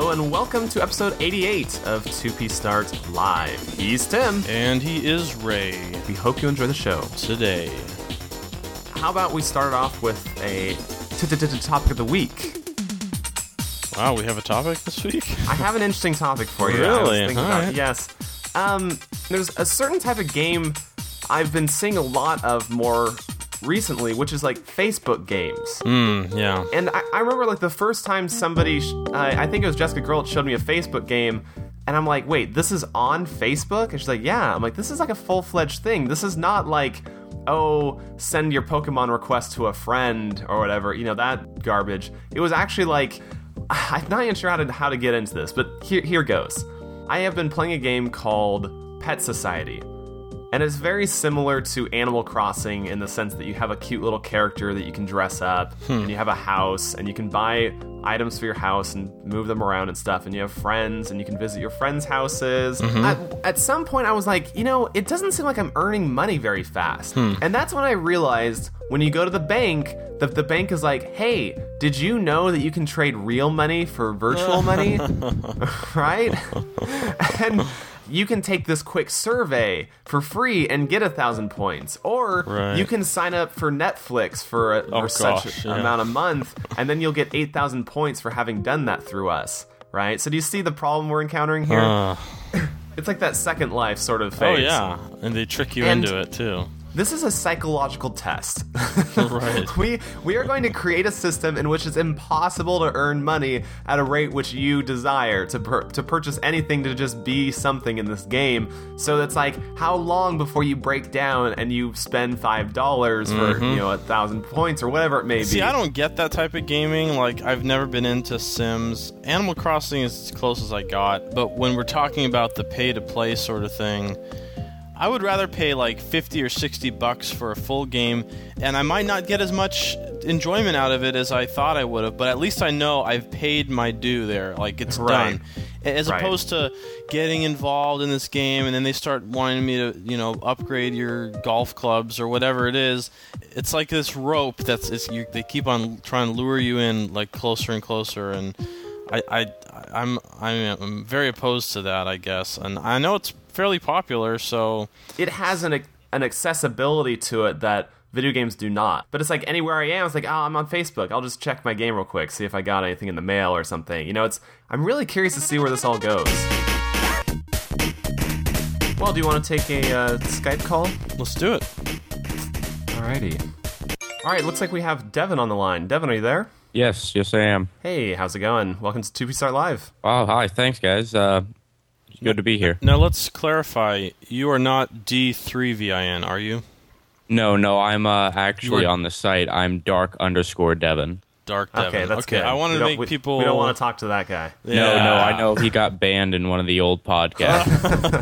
Hello and welcome to episode 88 of 2P Start Live. He's Tim. And he is Ray. We hope you enjoy the show. Today. How about we start off with a topic of the week? Wow, we have a topic this week? I have an interesting topic for you. Really? Right. Yes. There's a certain type of game I've been seeing a lot of more recently, which is like Facebook games. Yeah. And I remember like the first time somebody, I think it was Jessica Girl, showed me a Facebook game, and I'm like, wait, this is on Facebook? And she's like, yeah. I'm like, this is like a full-fledged thing. This is not like, oh, send your Pokemon request to a friend or whatever, you know, that garbage. It was actually like, I'm not even sure how to get into this, but here goes. I have been playing a game called Pet Society. And it's very similar to Animal Crossing in the sense that you have a cute little character that you can dress up, and you have a house, and you can buy items for your house and move them around and stuff, and you have friends, and you can visit your friends' houses. At some point, I was like, you know, it doesn't seem like I'm earning money very fast. And that's when I realized when you go to the bank, the bank is like, hey, did you know that you can trade real money for virtual money? Right? And you can take this quick survey for free and get 1,000 points. Or you can sign up for Netflix for such amount a month, and then you'll get 8,000 points for having done that through us, right? So do you see the problem we're encountering here? It's like that Second Life sort of phase. Oh, yeah. And they trick you into it, too. This is a psychological test. Right. We are going to create a system in which it's impossible to earn money at a rate which you desire to purchase anything to just be something in this game. So that's like, how long before you break down and you spend $5 for 1,000 points or whatever it may be? See, I don't get that type of gaming. Like, I've never been into Sims. Animal Crossing is as close as I got. But when we're talking about the pay-to-play sort of thing, I would rather pay like $50 or $60 for a full game, and I might not get as much enjoyment out of it as I thought I would have, but at least I know I've paid my due there. Like, it's done. As opposed to getting involved in this game, and then they start wanting me to, upgrade your golf clubs or whatever it is. It's like this rope they keep on trying to lure you in like closer and closer, and I'm very opposed to that, I guess. And I know it's fairly popular, so it has an accessibility to it that video games do not. But it's like anywhere I am, it's like, oh, I'm on Facebook, I'll just check my game real quick, see if I got anything in the mail or something. You know, I'm really curious to see where this all goes. Well, do you want to take a Skype call? Let's do it. Alrighty. Alright, looks like we have Devin on the line. Devin, are you there? Yes, I am. Hey, how's it going? Welcome to 2P Start Live. Oh, hi, thanks guys. Good to be here. Now, let's clarify. You are not D3VIN, are you? No, I'm actually on the site. I'm Dark_Devin. Dark Devin. Okay, that's good. I want to make people... We don't want to talk to that guy. Yeah. No, I know he got banned in one of the old podcasts.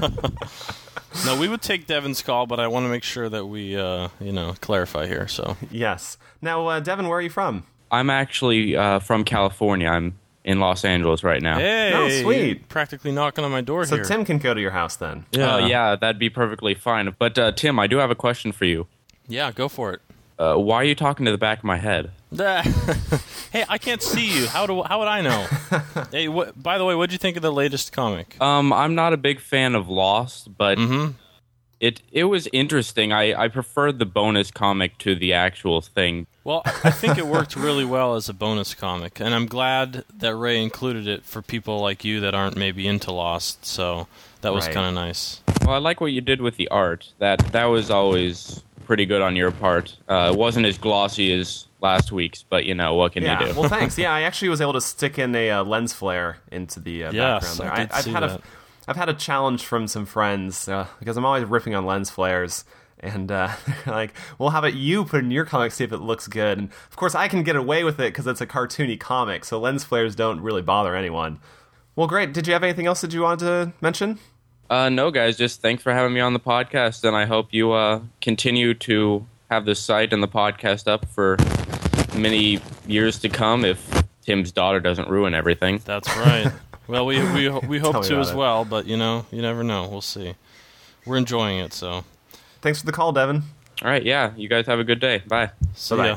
No, we would take Devin's call, but I want to make sure that we, clarify here, so... Yes. Now, Devin, where are you from? I'm actually from California. I'm in Los Angeles right now. Hey, oh, sweet. Practically knocking on my door here. So Tim can go to your house then. Yeah, that'd be perfectly fine. But Tim, I do have a question for you. Yeah, go for it. Why are you talking to the back of my head? Hey, I can't see you. How would I know? Hey, by the way, what'd you think of the latest comic? I'm not a big fan of Lost, but it was interesting. I preferred the bonus comic to the actual thing. Well, I think it worked really well as a bonus comic, and I'm glad that Ray included it for people like you that aren't maybe into Lost, so that was kind of nice. Well, I like what you did with the art. That was always pretty good on your part. It wasn't as glossy as last week's, but what can you do? Well, thanks. Yeah, I actually was able to stick in a lens flare into the background there. I've had a challenge from some friends because I'm always ripping on lens flares. And they're like, well, how about you put in your comic, see if it looks good? And of course, I can get away with it because it's a cartoony comic, so lens flares don't really bother anyone. Well, great. Did you have anything else that you wanted to mention? No, guys. Just thanks for having me on the podcast, and I hope you continue to have the site and the podcast up for many years to come if Tim's daughter doesn't ruin everything. That's right. Well, we hope to as well, but you never know. We'll see. We're enjoying it, so... Thanks for the call, Devin. All right, yeah. You guys have a good day. Bye. See ya.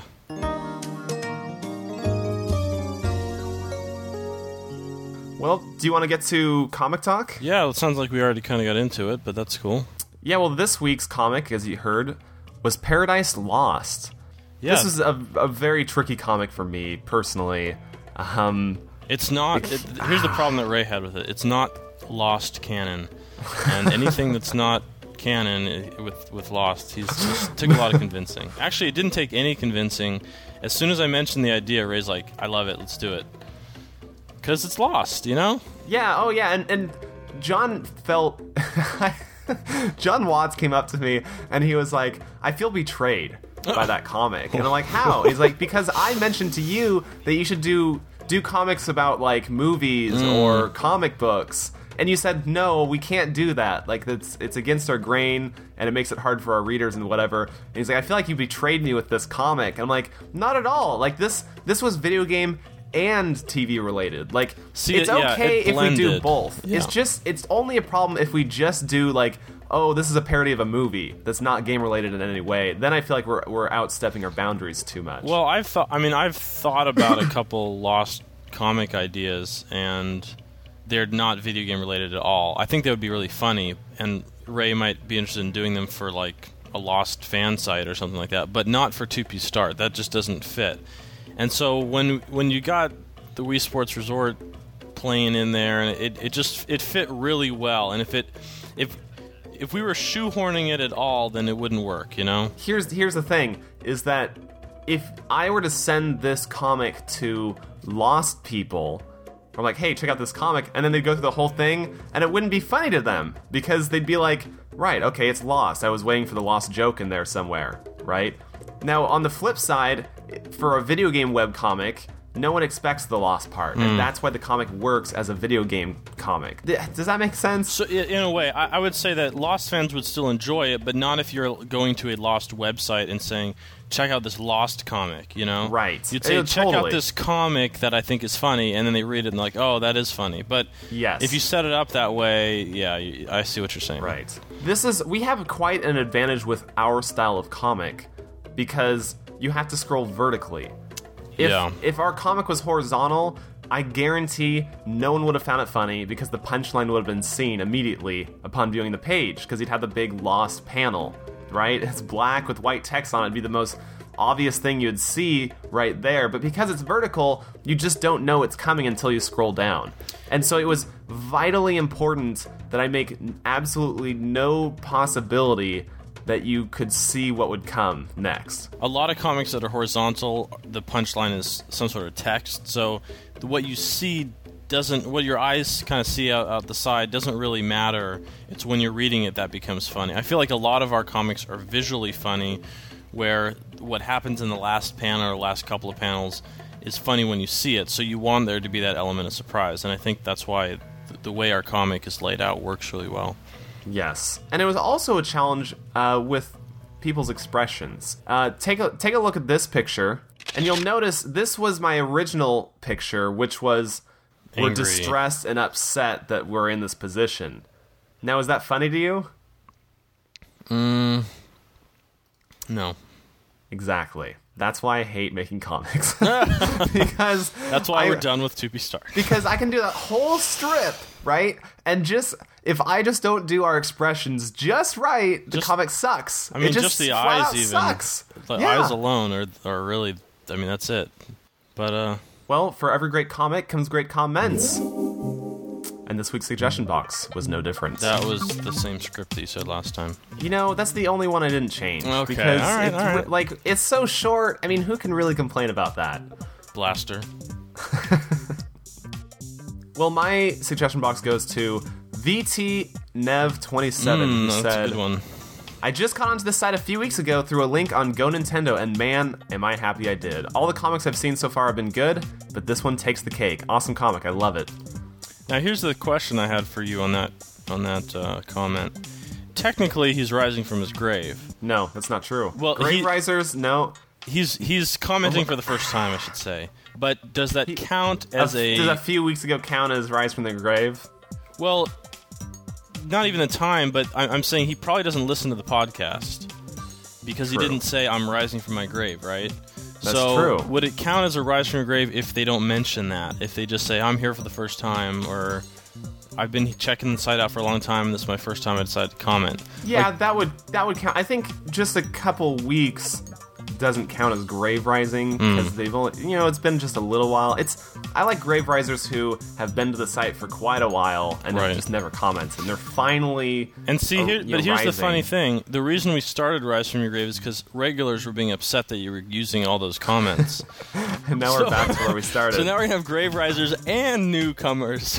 Well, do you want to get to comic talk? Yeah, it sounds like we already kind of got into it, but that's cool. Yeah, well, this week's comic, as you heard, was Paradise Lost. Yeah. This is a very tricky comic for me, personally. It's not... here's the problem that Ray had with it. It's not Lost canon. And anything that's not canon with Lost, he's just took a lot of convincing. Actually, it didn't take any convincing. As soon as I mentioned the idea, Ray's like, I love it, let's do it. Because it's Lost, you know? Yeah, oh yeah, and John felt... John Watts came up to me, and he was like, I feel betrayed by that comic. And I'm like, how? He's like, because I mentioned to you that you should do comics about, like, movies or comic books. And you said, no, we can't do that. Like, it's against our grain, and it makes it hard for our readers and whatever. And he's like, I feel like you betrayed me with this comic. And I'm like, not at all. Like, this was video game and TV related. Like, see, it's okay if we do both. Yeah. It's only a problem if we just do, like, oh, this is a parody of a movie that's not game related in any way. Then I feel like we're outstepping our boundaries too much. Well, I've thought about a couple Lost comic ideas, and they're not video game related at all. I think they would be really funny, and Ray might be interested in doing them for, like, a Lost fan site or something like that, but not for 2P Start. That just doesn't fit. And so when you got the Wii Sports Resort playing in there, and it fit really well. And if we were shoehorning it at all, then it wouldn't work, you know? Here's the thing, is that if I were to send this comic to Lost people, I'm like, hey, check out this comic, and then they'd go through the whole thing, and it wouldn't be funny to them, because they'd be like, right, okay, it's Lost. I was waiting for the Lost joke in there somewhere, right? Now, on the flip side, for a video game webcomic, no one expects the Lost part, and that's why the comic works as a video game comic. Does that make sense? So, in a way, I would say that Lost fans would still enjoy it, but not if you're going to a Lost website and saying, check out this Lost comic, you know? Right. You'd say, check out this comic that I think is funny, and then they read it and they're like, oh, that is funny. But yes, if you set it up that way, yeah, I see what you're saying. Right. We have quite an advantage with our style of comic, because you have to scroll vertically. If our comic was horizontal, I guarantee no one would have found it funny, because the punchline would have been seen immediately upon viewing the page, because you'd have the big Lost panel, right? It's black with white text on it. It'd be the most obvious thing you'd see right there. But because it's vertical, you just don't know it's coming until you scroll down. And so it was vitally important that I make absolutely no possibility that you could see what would come next. A lot of comics that are horizontal, the punchline is some sort of text, so what you see what your eyes kind of see out the side doesn't really matter. It's when you're reading it that becomes funny. I feel like a lot of our comics are visually funny, where what happens in the last panel or last couple of panels is funny when you see it, so you want there to be that element of surprise, and I think that's why the way our comic is laid out works really well. Yes, and it was also a challenge with people's expressions. Take a look at this picture, and you'll notice this was my original picture, which was we're Angry. distressed and upset that we're in this position. Now, is that funny to you? No. Exactly. That's why I hate making comics. Because that's why we're done with 2P Start. Because I can do that whole strip, right? And if I just don't do our expressions just right, the comic sucks. I mean, it just the eyes even. Sucks. The eyes alone are really, I mean, that's it. But, well, for every great comic comes great comments. And this week's suggestion box was no different. That was the same script that you said last time. You know, that's the only one I didn't change. Okay, because all right. Like, it's so short. I mean, who can really complain about that? Blaster. Well, my suggestion box goes to VTNev27, who that's said, a good one. I just got onto this site a few weeks ago through a link on Go Nintendo, and man, am I happy I did. All the comics I've seen so far have been good, but this one takes the cake. Awesome comic, I love it. Now here's the question I had for you on that comment. Technically, he's rising from his grave. No, that's not true. Well, grave risers, no. He's commenting for the first time, I should say. But does that count as Does a few weeks ago count as rise from the grave? Well, not even the time, but I'm saying he probably doesn't listen to the podcast. because True. he didn't say I'm rising from my grave, right? That's so true. Would it count as a rise from your grave if they don't mention that? If they just say I'm here for the first time, or I've been checking the site out for a long time and this is my first time I decided to comment? Yeah, Like, that would count. I think just a couple weeks doesn't count as grave rising because they've only, it's been just a little while. I like grave risers who have been to the site for quite a while and Right. have just never commented, and they're finally. And see, here's the rising. funny thing. The reason we started Rise from Your Grave is because regulars were being upset that you were using all those comments. And now we're back to where we started. So now we're going to have grave risers and newcomers.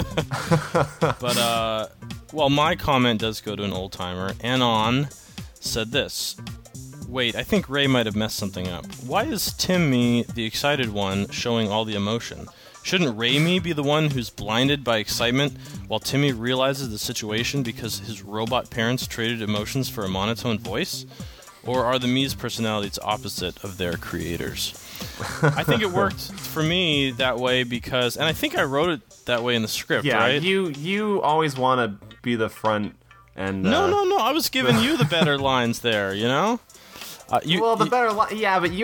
But, well, my comment does go to an old-timer. Anon said this. Wait, I think Ray might have messed something up. Why is Timmy, the excited one, showing all the emotion? Shouldn't Raimi be the one who's blinded by excitement while Timmy realizes the situation because his robot parents traded emotions for a monotone voice? Or are the Mii's personalities opposite of their creators? I think it worked for me that way because, and I think I wrote it that way in the script, yeah, right? you always want to be the front and. No, I was giving you the better lines there, you know? The better yeah, but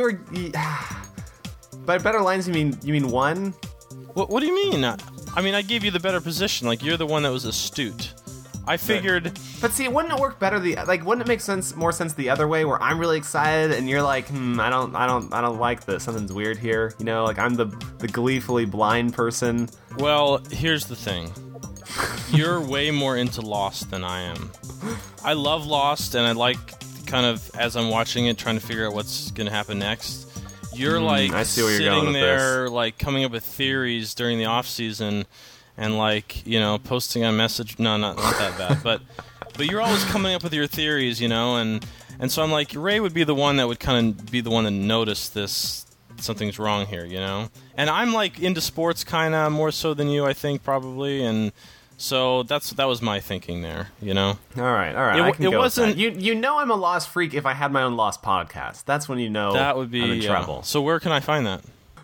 by better lines you mean one? What do you mean? I mean, I gave you the better position. Like, you're the one that was astute. I figured. But see, wouldn't it work better wouldn't it make more sense the other way, where I'm really excited and you're like, I don't like this. Something's weird here. Like I'm the gleefully blind person. Well, here's the thing. You're way more into Lost than I am. I love Lost, and I like kind of, as I'm watching it, trying to figure out what's going to happen next. You're like I see where you're sitting going with there, this. like coming up with theories during the off season, and like posting on message. No, not that bad, but you're always coming up with your theories, and so I'm like, Ray would be the one that would kind of be the one to notice this. Something's wrong here, And I'm like into sports kind of more so than you, I think, probably, and. So that was my thinking there, All right. I can go with that. I'm a Lost freak if I had my own Lost podcast. That's when that would be I'm in trouble. So where can I find that?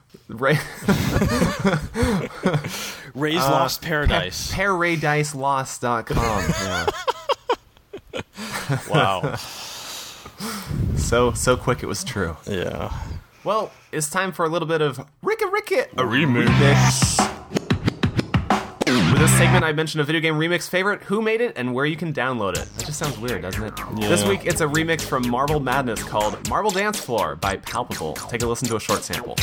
Ray's Lost Paradise. PairRayDiceLost.com. Yeah. Wow. So quick it was true. Yeah. Well, it's time for a little bit of Ricka Ricket, a remix. With this segment, I mentioned a video game remix favorite, who made it, and where you can download it. That just sounds weird, doesn't it? Yeah. This week, it's a remix from Marble Madness called Marble Dance Floor by Palpable. Take a listen to a short sample.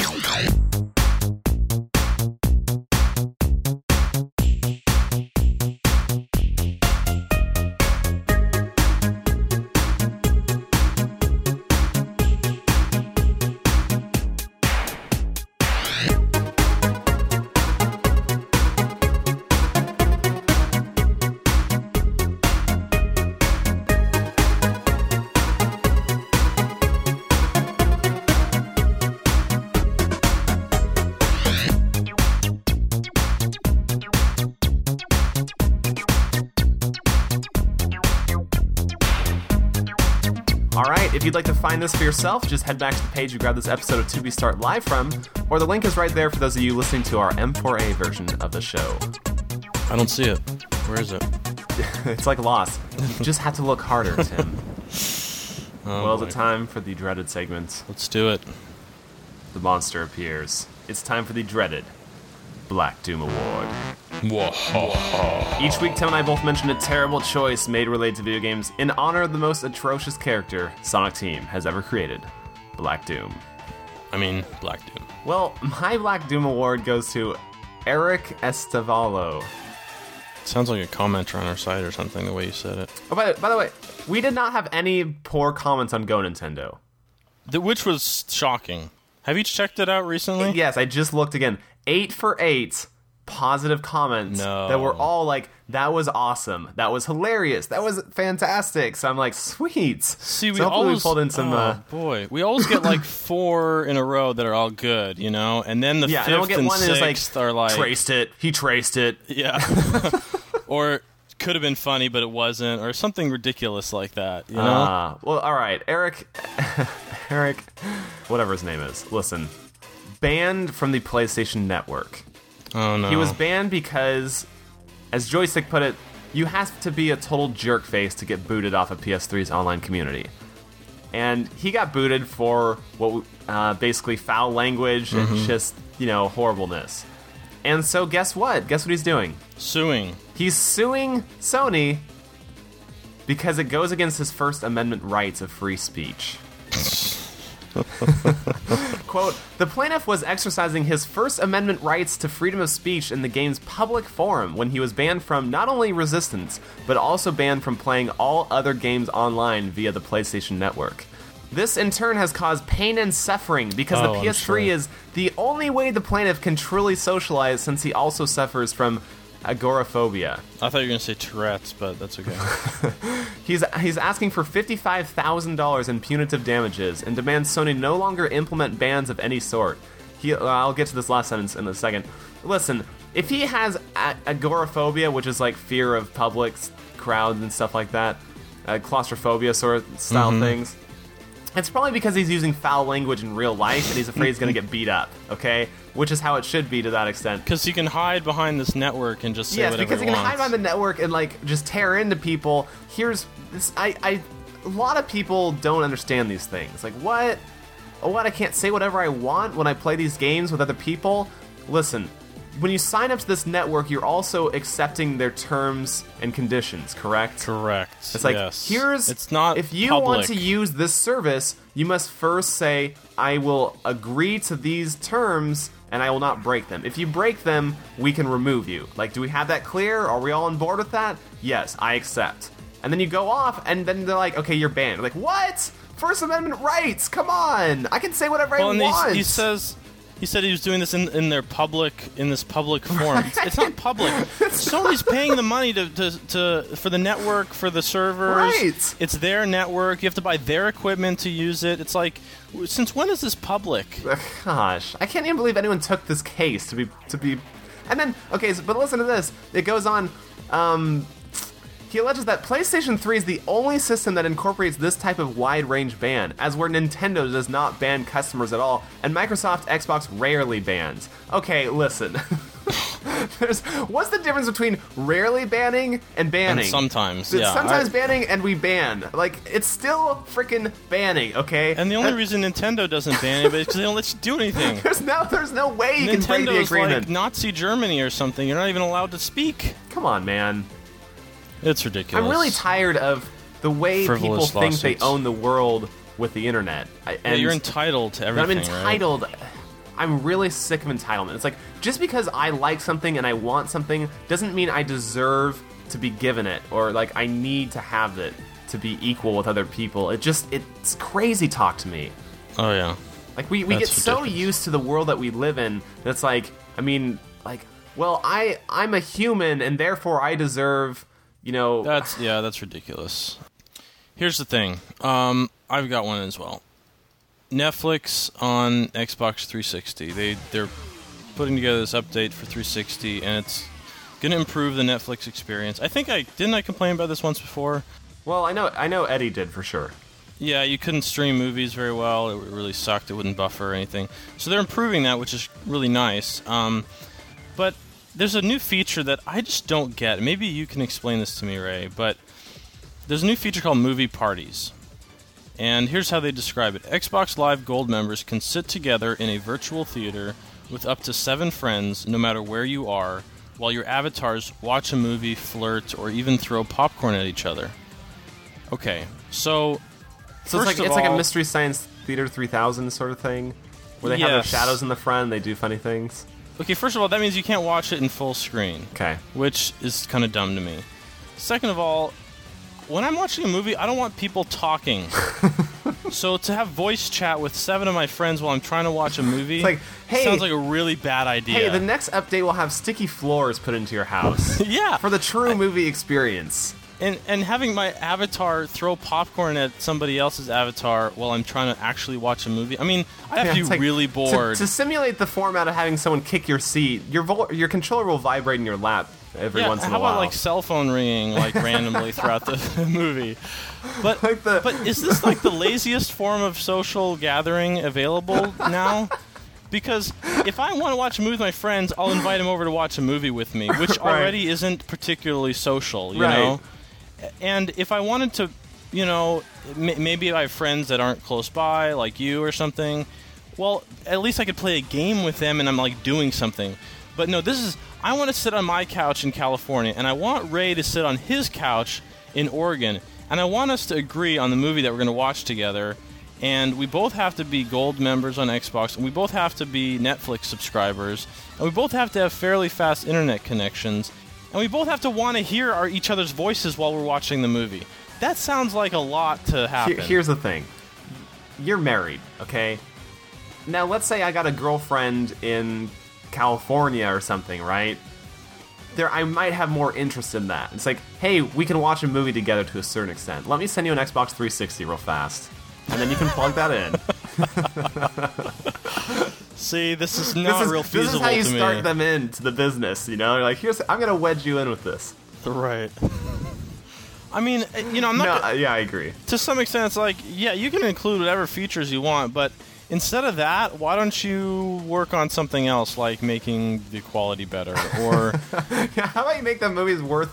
Alright, if you'd like to find this for yourself, just head back to the page you grabbed this episode of To Be Start live from, or the link is right there for those of you listening to our M4A version of the show. I don't see it. Where is it? It's like Lost. You just have to look harder, Tim. Well, it's time for the dreaded segment. Let's do it. The monster appears. It's time for the dreaded Black Doom Award. Each week, Tim and I both mention a terrible choice made related to video games in honor of the most atrocious character Sonic Team has ever created, Black Doom. Black Doom. Well, my Black Doom Award goes to Eric Estavallo. Sounds like a commenter on our site or something, the way you said it. Oh, by the way, we did not have any poor comments on Go Nintendo. Which was shocking. Have you checked it out recently? Yes, I just looked again. 8 for 8 positive comments that were all like, that was awesome, that was hilarious, that was fantastic. So I'm like, sweet. See, we always pulled in some. We always get like 4 in a row that are all good, and then the 5th and we'll get and one 6th are like he traced it. Yeah. Or could have been funny, but it wasn't, or something ridiculous like that. Well, all right, Eric, whatever his name is. Listen, banned from the PlayStation Network. Oh no. He was banned because, as Joystick put it, you have to be a total jerk face to get booted off of PS3's online community. and he got booted for basically foul language and just, horribleness. And so guess what? Guess what he's doing? Suing. He's suing Sony because it goes against his First Amendment rights of free speech. Quote, the plaintiff was exercising his First Amendment rights to freedom of speech in the game's public forum when he was banned from not only Resistance, but also banned from playing all other games online via the PlayStation Network. This in turn has caused pain and suffering because the PS3 is the only way the plaintiff can truly socialize, since he also suffers from agoraphobia. I thought you were going to say Tourette's, but that's okay. He's asking for $55,000 in punitive damages and demands Sony no longer implement bans of any sort. I'll get to this last sentence in a second. Listen, if he has agoraphobia, which is like fear of public crowds and stuff like that, claustrophobia sort of style things, it's probably because he's using foul language in real life and he's afraid he's going to get beat up, okay? Which is how it should be to that extent. Because he can hide behind this network and just say whatever he wants. Yes, because he can hide behind the network and, like, just tear into people. Here's this, a lot of people don't understand these things. Like, what? Oh, what, I can't say whatever I want when I play these games with other people? Listen, when you sign up to this network, you're also accepting their terms and conditions, correct? Correct. It's like, yes. it's not if you want to use this service, you must first say, I will agree to these terms and I will not break them. If you break them, we can remove you. Like, do we have that clear? Are we all on board with that? Yes, I accept. And then you go off, and then they're like, okay, you're banned. Like, what? First Amendment rights, come on! I can say whatever I want! He said he was doing this in this public forum. Right. It's not public. Sony's paying the money for the network, for the servers. Right. It's their network. You have to buy their equipment to use it. It's like, since when is this public? Gosh, I can't even believe anyone took this case to be. And then, okay, but listen to this. It goes on. He alleges that PlayStation 3 is the only system that incorporates this type of wide-range ban, as where Nintendo does not ban customers at all, and Microsoft Xbox rarely bans. Okay, listen. What's the difference between rarely banning and banning? And sometimes, yeah. Sometimes banning and we ban. Like, it's still freaking banning, okay? And the only reason Nintendo doesn't ban anybody is because they don't let you do anything. There's no way you can break the agreement. Nintendo's like Nazi Germany or something. You're not even allowed to speak. Come on, man. It's ridiculous. I'm really tired of the way people think they own the world with the internet. And you're entitled to everything, I'm entitled. Right? I'm really sick of entitlement. It's like, just because I like something and I want something doesn't mean I deserve to be given it, or like I need to have it to be equal with other people. It's crazy talk to me. Oh, yeah. Like, we get so used to the world that we live in that's like, I mean, like, well, I'm a human and therefore I deserve... That's ridiculous. Here's the thing. I've got one as well. Netflix on Xbox 360. They're putting together this update for 360, and it's going to improve the Netflix experience. I think didn't I complain about this once before? Well, I know Eddie did for sure. Yeah, you couldn't stream movies very well. It really sucked. It wouldn't buffer or anything. So they're improving that, which is really nice. But there's a new feature that I just don't get. Maybe you can explain this to me, Ray, but there's a new feature called Movie Parties. And here's how they describe it. Xbox Live Gold members can sit together in a virtual theater with up to 7 friends, no matter where you are, while your avatars watch a movie, flirt, or even throw popcorn at each other. Okay, so it's like a Mystery Science Theater 3000 sort of thing, where they have their shadows in the front and they do funny things. Okay, first of all, that means you can't watch it in full screen. Okay. Which is kind of dumb to me. Second of all, when I'm watching a movie, I don't want people talking. So to have voice chat with 7 of my friends while I'm trying to watch a movie sounds like a really bad idea. Hey, the next update will have sticky floors put into your house. Yeah. For the true movie experience. And having my avatar throw popcorn at somebody else's avatar while I'm trying to actually watch a movie. I mean, I have to be really bored. To simulate the format of having someone kick your seat, your controller will vibrate in your lap every once in a while. How about like cell phone ringing like randomly throughout the movie? But but is this like the laziest form of social gathering available now? Because if I want to watch a movie with my friends, I'll invite them over to watch a movie with me, which already isn't particularly social, you know? And if I wanted to you know, maybe I have friends that aren't close by, like you or something. Well, at least I could play a game with them and I'm like doing something. But no, I want to sit on my couch in California, and I want Ray to sit on his couch in Oregon, and I want us to agree on the movie that we're going to watch together, and we both have to be gold members on Xbox, and we both have to be Netflix subscribers, and we both have to have fairly fast internet connections, and we both have to want to hear each other's voices while we're watching the movie. That sounds like a lot to happen. Here's the thing. You're married, okay? Now, let's say I got a girlfriend in California or something, right? I might have more interest in that. It's like, hey, we can watch a movie together to a certain extent. Let me send you an Xbox 360 real fast. And then you can plug that in. See, this is not real feasible to me. This is how you start them into the business, you know? You're like, I'm going to wedge you in with this. Right. I mean, you know, I'm not... yeah, I agree. To some extent, it's like, yeah, you can include whatever features you want, but instead of that, why don't you work on something else, like making the quality better, or... Yeah, how about you make the movies worth...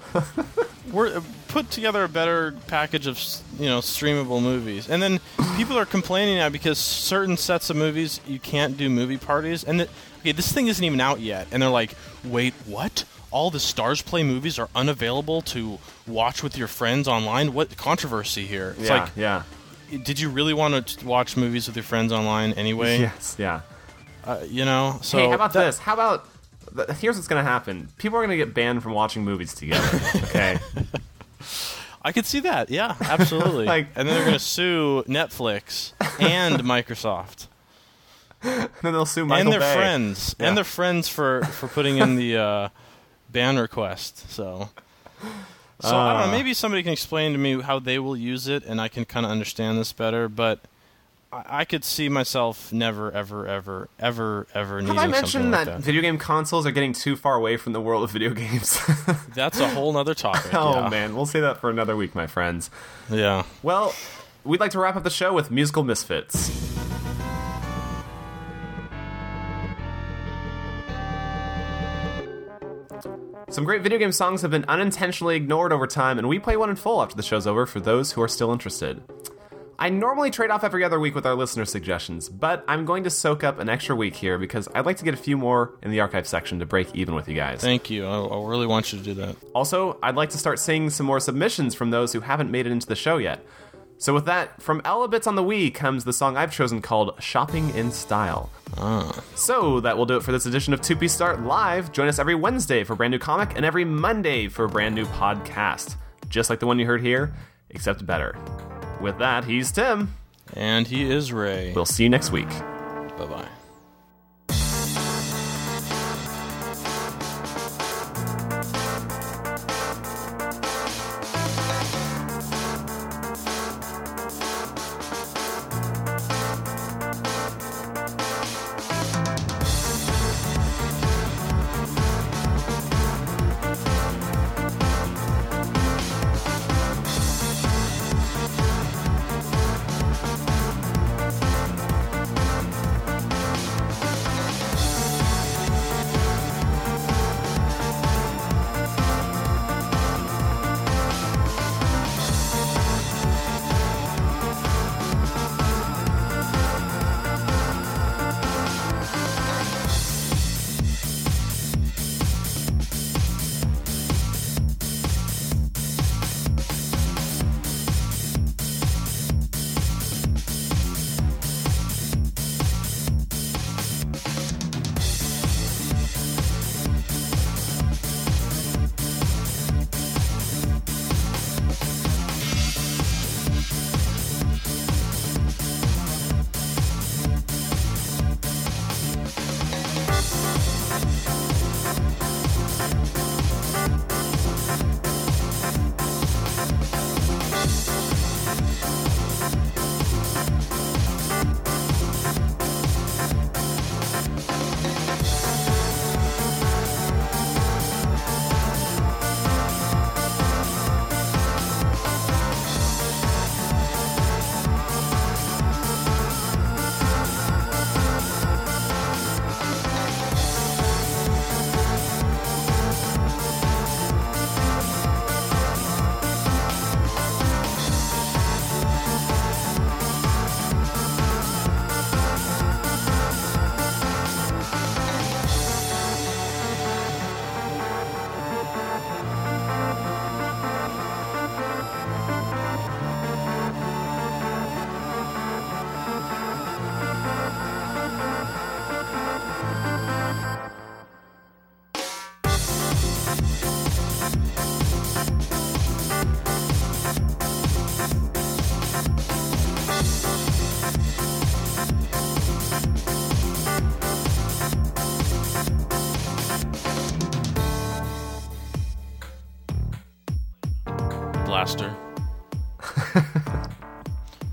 Put together a better package of, you know, streamable movies. And then people are complaining now because certain sets of movies, you can't do movie parties. And, okay, this thing isn't even out yet. And they're like, wait, what? All the Stars Play movies are unavailable to watch with your friends online? What controversy here? It's yeah. Did you really want to watch movies with your friends online anyway? Yes, yeah. You know, so... Hey, how about this? How about... Here's what's going to happen. People are going to get banned from watching movies together, okay? I could see that, yeah, absolutely. And then they're going to sue Netflix and Microsoft. And then they'll sue Michael and their Bay. friends. Yeah. And their friends for putting in the ban request, so... So, I don't know, maybe somebody can explain to me how they will use it, and I can kind of understand this better, but I could see myself never, ever, ever, ever, ever needing something like that. Have I mentioned that video game consoles are getting too far away from the world of video games? That's a whole nother topic. Oh, man, we'll say that for another week, my friends. Yeah. Well, we'd like to wrap up the show with Musical Misfits. Some great video game songs have been unintentionally ignored over time, and we play one in full after the show's over for those who are still interested. I normally trade off every other week with our listener suggestions, but I'm going to soak up an extra week here because I'd like to get a few more in the archive section to break even with you guys. Thank you. I really want you to do that. Also, I'd like to start seeing some more submissions from those who haven't made it into the show yet. So with that, from Elabits on the Wii comes the song I've chosen called Shopping in Style. So that will do it for this edition of 2P Start Live. Join us every Wednesday for a brand new comic and every Monday for a brand new podcast. Just like the one you heard here, except better. With that, he's Tim. And he is Ray. We'll see you next week. Bye-bye.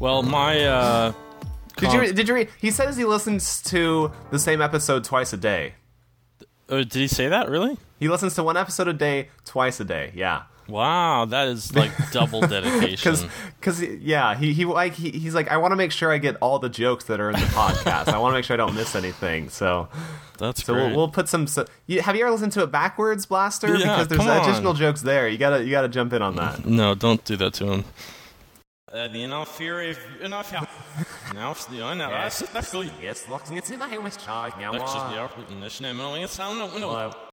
Well, my Did you read? He says he listens to the same episode twice a day. did he say that really? He listens to one episode a day, twice a day. Yeah. Wow, that is like double dedication. Because he's like, I want to make sure I get all the jokes that are in the podcast. I want to make sure I don't miss anything. So That's so great. we'll put some. Have you ever listened to it backwards, Blaster? Yeah, because there's come on. additional jokes there. You gotta jump in on that. No, don't do that to him. Enough here, enough. Now, Yes, locked in the house. Hello.